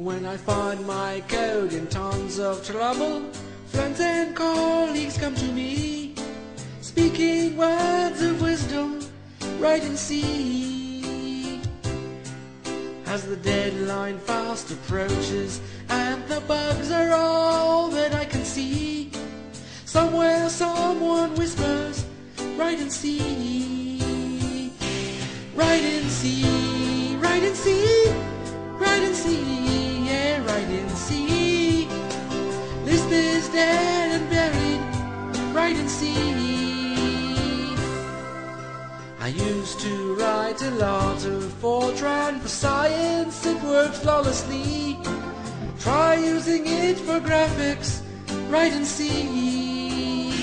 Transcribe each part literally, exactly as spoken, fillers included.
When I find my code in tons of trouble, friends and colleagues come to me, speaking words of wisdom, write and see. As the deadline fast approaches and the bugs are all that I can see, somewhere someone whispers, write and see. Write and see, write and see, write and see, yeah, write and see. Lisp is dead and buried, write and see. I used to write a lot of Fortran for science, it worked flawlessly. Try using it for graphics, write and see.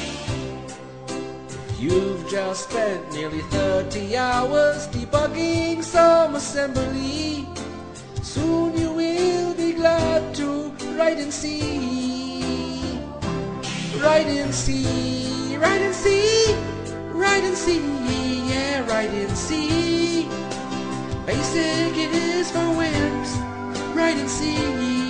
You've just spent nearly thirty hours debugging some assembly. Soon you will be glad to write and see. Write and see, write and see, write and see, yeah, write and see. Basic is for wimps, write and see.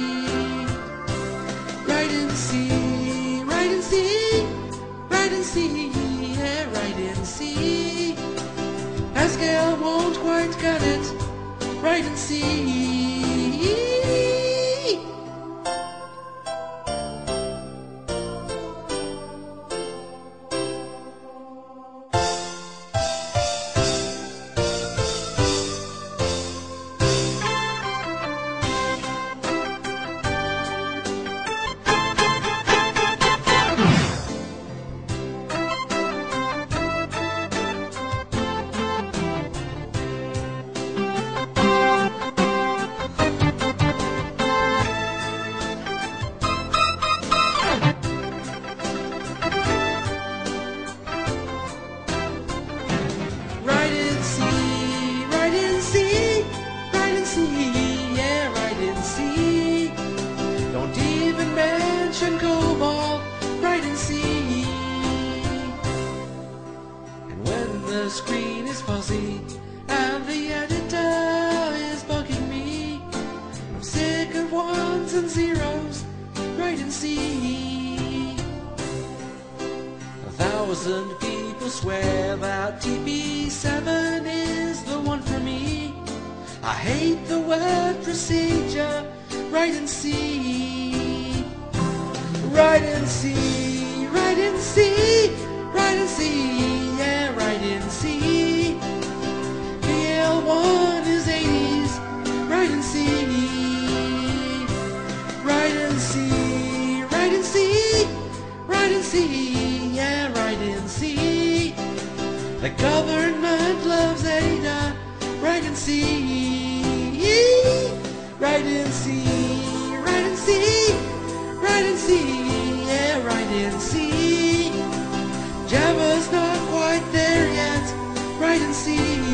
Write and see, write and see, write and see, yeah, write and see. Pascal won't quite cut it, write and see. The screen is fuzzy and the editor is bugging me. I'm sick of ones and zeros, write and see. A thousand people swear that T P seven is the one for me. I hate the word procedure, write and see. Write and see, write and see, write and see, yeah, write and see. V L one is eighties, write and see. Write and see, write and see, write and see, yeah, write and see. The government loves Ada, write and see. Write and see, write and see, write and see, yeah, write and see. Java's not quite there yet, write and see.